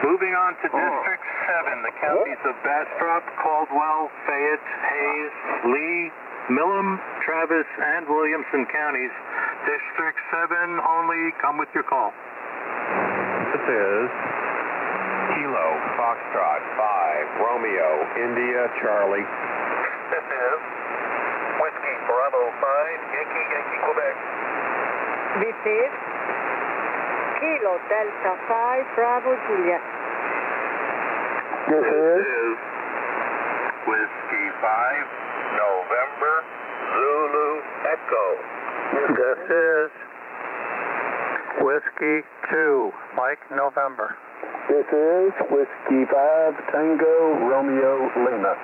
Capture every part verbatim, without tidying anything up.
Moving on to District seven, the counties of Bastrop, Caldwell, Fayette, Hayes, Lee, Milam, Travis, and Williamson counties. District seven only. Come with your call. This is Kilo Foxtrot five Romeo India Charlie. This is Whiskey Bravo five Yankee Yankee Quebec. This is Kilo Delta five Bravo Juliet. This is Whiskey five November Zulu Echo. This is Whiskey two Mike November. This is Whiskey five Tango Romeo Lima.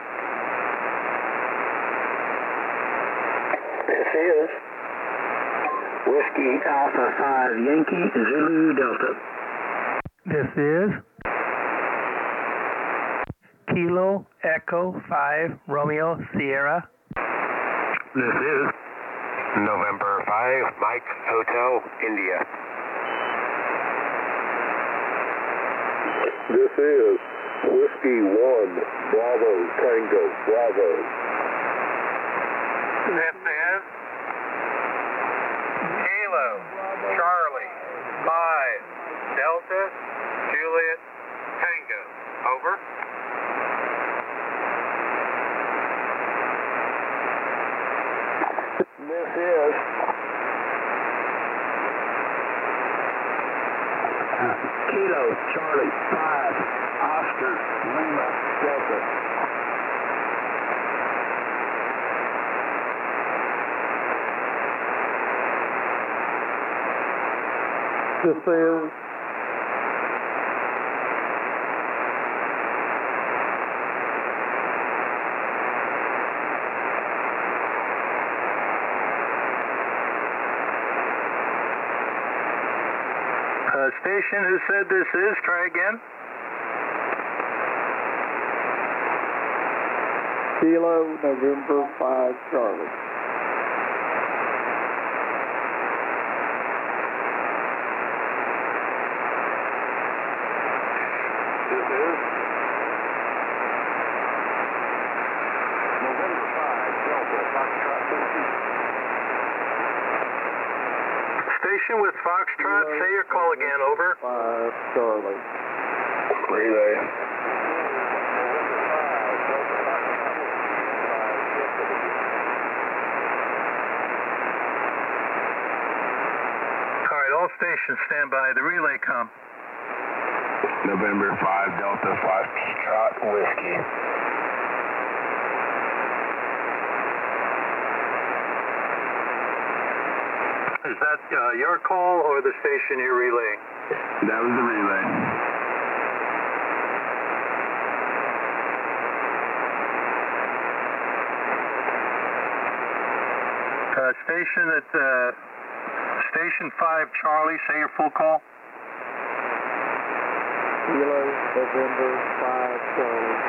This is Whiskey Alpha five Yankee Zulu Delta. This is Kilo Echo five Romeo Sierra. This is November five Mike Hotel India. This is Whiskey one Bravo Tango Bravo. This is Kilo Charlie five Delta Juliet Tango. Over. This is Kilo Charlie five Oscar Lima Delta. This is Uh, station who said this is, try again. Kilo November five Charlie. This is November five Delta Foxtrot thirteen. Station with Foxtrot, say your call again, over. five Charlie. Relay. All right, all stations stand by. The relay come. November five Delta Foxtrot Whiskey. Is that uh, your call or the station you're relaying? That was the relay. Uh, station at uh, Station five Charlie, say your full call. Kilo November five Charlie.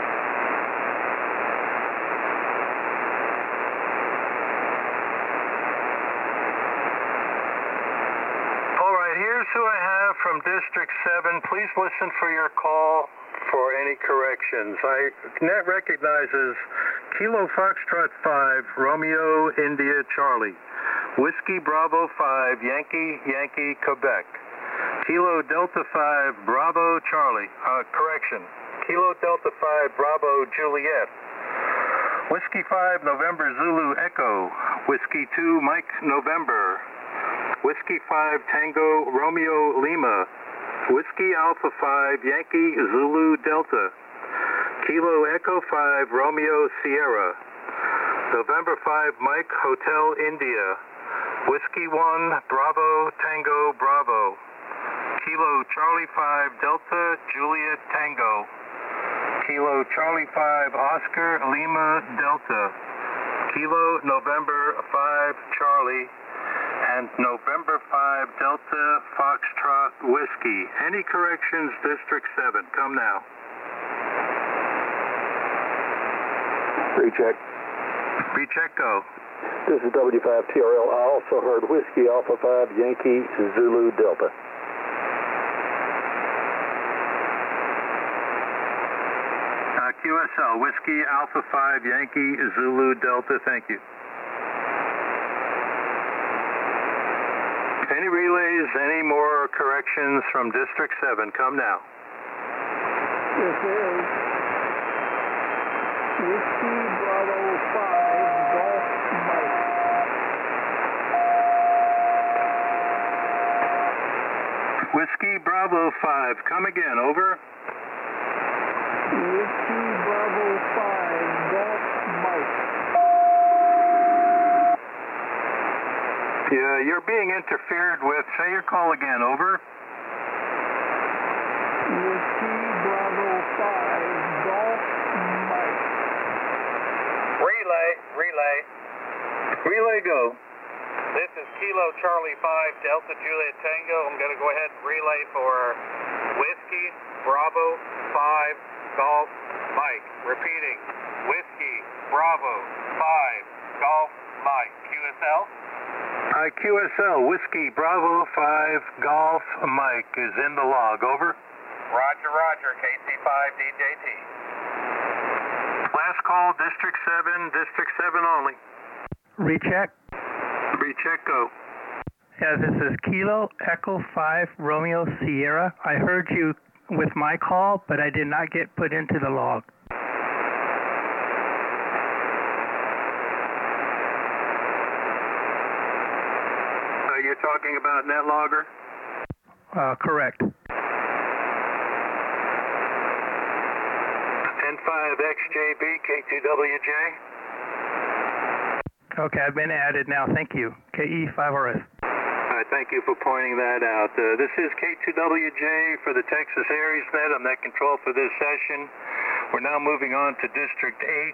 All right, here's who I have from District seven. Please listen for your call for any corrections. I net recognizes Kilo Foxtrot five, Romeo India Charlie, Whiskey Bravo five, Yankee Yankee Quebec, Kilo Delta five, Bravo Charlie, uh, correction, Kilo Delta five, Bravo Juliet, Whiskey five, November Zulu Echo, Whiskey two, Mike November, Whiskey five, Tango Romeo Lima, Whiskey Alpha five, Yankee Zulu Delta, Kilo Echo five, Romeo Sierra, November five, Mike Hotel India, Whiskey one, Bravo Tango Bravo, Kilo Charlie five, Delta Juliet Tango, Kilo Charlie five, Oscar Lima Delta, Kilo November five, Charlie, and November five, Delta Foxtrot Whiskey. Any corrections, District seven? Come now. Recheck. Recheck, go. This is W five T R L. I also heard Whiskey Alpha five Yankee Zulu Delta. Q S L, Whiskey Alpha five Yankee Zulu Delta, thank you. Any relays, any more corrections from District seven? Come now. This is Whiskey Bravo five, Golf Mike. Whiskey Bravo five, come again, over. Whiskey Bravo five, Golf Mike. Yeah, you're being interfered with. Say your call again, over. Whiskey Bravo five, Golf Mike. Relay, relay. Relay go. This is Kilo Charlie five, Delta Juliet Tango. I'm going to go ahead and relay for Whiskey Bravo five, Golf Mike. Repeating, Whiskey Bravo five, Golf Mike. Q S L? Hi, Q S L, Whiskey Bravo five, Golf Mike is in the log, over. Roger, roger, K C five D J T. Last call, District seven, District seven only. Recheck. Recheck, go. Yeah, this is Kilo Echo five, Romeo Sierra. I heard you with my call, but I did not get put into the log. Uh, you're talking about NetLogger? Uh, correct. N five X J B, K two W J. Okay, I've been added now. Thank you. K E five R S. All right, thank you for pointing that out. Uh, this is K two W J for the Texas AresNet. I'm net control for this session. We're now moving on to District eight.